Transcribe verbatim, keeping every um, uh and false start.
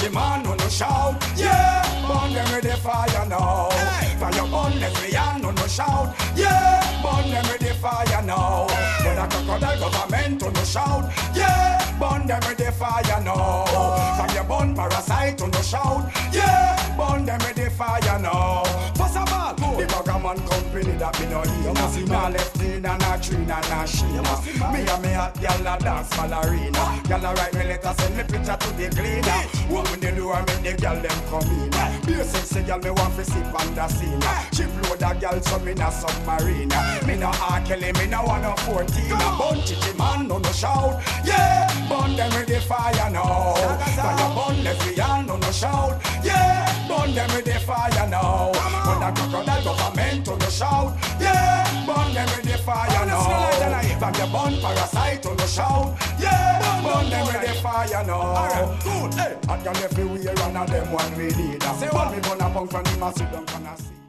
chichi man no no shout. Yeah, burn them with the fire now. Fire burn lesbian no no shout. Yeah, burn them with the fire now. When a crocodile government no no shout. Yeah, burn them with the fire now. Fire burn parasite no no shout. Yeah, burn them with the fire now. First of all, the Bagaman company that me no hear. Nah left in and a tree and a sheena. Me and me a gyal a dance ballerina. Gyal a write me letter, send me picture to the cleaner. Open the door and make the gyal them come in. Be a sexy gyal, me want to sip on the scene. She blow the gyal so me na submarine. Me no R. Kelly, me no one of fourteen. Bun chichi man no no shout. Yeah, burn them with the fire now. Fire burn lesbian no no shout. Yeah, burn them with the fire now. When a crocodile government no no shout. Yeah, burn them with the fire now. From the burn parasite no no shout. Yeah, burn them with the fire now. Good, hey. I can everywhere and them one we leader. Say what me gonna punk from the massive don't wanna see.